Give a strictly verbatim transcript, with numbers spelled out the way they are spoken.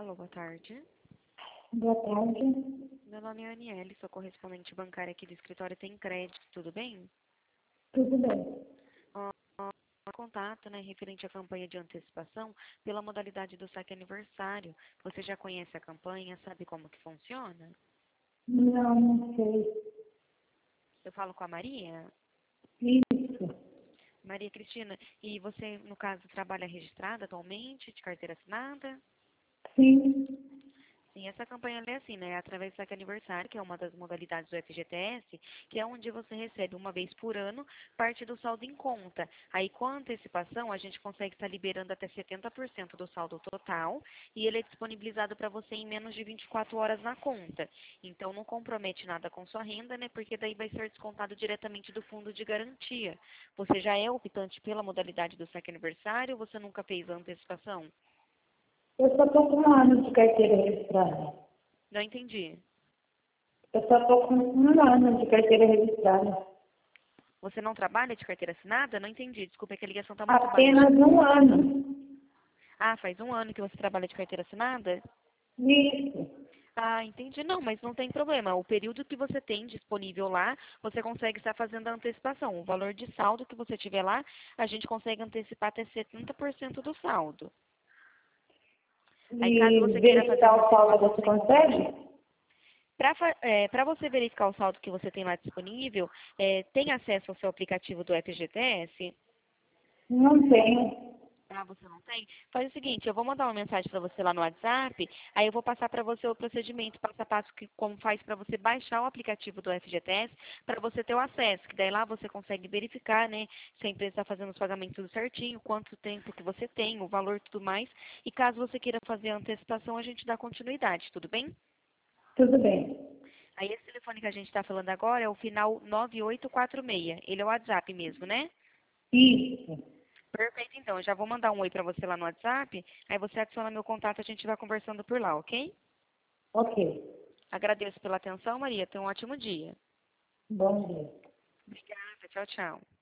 Alô, boa tarde. Boa tarde. Meu nome é Aniele, sou correspondente bancária aqui do escritório Tem Crédito, tudo bem? Tudo bem? Ó, ó, contato, né, referente à campanha de antecipação pela modalidade do saque aniversário. Você já conhece a campanha, sabe como que funciona? Não, não sei. Eu falo com a Maria? Isso. Maria Cristina, e você, no caso, trabalha registrada atualmente, de carteira assinada? Sim. Sim, essa campanha ela é assim, né? Através do saque aniversário, que é uma das modalidades do F G T S, que é onde você recebe uma vez por ano parte do saldo em conta. Aí, com a antecipação, a gente consegue estar liberando até setenta por cento do saldo total e ele é disponibilizado para você em menos de vinte e quatro horas na conta. Então, não compromete nada com sua renda, né? Porque daí vai ser descontado diretamente do fundo de garantia. Você já é optante pela modalidade do saque aniversário ou você nunca fez a antecipação? Eu só estou com um ano de carteira registrada. Não entendi. Eu só estou com um ano de carteira registrada. Você não trabalha de carteira assinada? Não entendi. Desculpa, é que a ligação está muito baixa. Apenas um ano. Ah, faz um ano que você trabalha de carteira assinada? Isso. Ah, entendi. Não, mas não tem problema. O período que você tem disponível lá, você consegue estar fazendo a antecipação. O valor de saldo que você tiver lá, a gente consegue antecipar até setenta por cento do saldo. Aí, caso E você queira fazer verificar uma o saldo simulação você sem compromisso, consegue? para você verificar o saldo que você tem lá disponível, é, tem acesso ao seu aplicativo do F G T S? Não tenho. Ah, você não tem? Faz o seguinte, eu vou mandar uma mensagem para você lá no WhatsApp, aí eu vou passar para você o procedimento passo a passo que como faz para você baixar o aplicativo do F G T S, para você ter o acesso, que daí lá você consegue verificar, né, se a empresa está fazendo os pagamentos tudo certinho, quanto tempo que você tem, o valor e tudo mais. E caso você queira fazer a antecipação, a gente dá continuidade, tudo bem? Tudo bem. Aí esse telefone que a gente está falando agora é o final nove oito quatro seis. Ele é o WhatsApp mesmo, né? Isso. Perfeito, então. Eu já vou mandar um oi pra você lá no WhatsApp. Aí você adiciona meu contato, a gente vai conversando por lá, ok? Ok. Agradeço pela atenção, Maria. Tenha um ótimo dia. Bom dia. Obrigada. Tchau, tchau.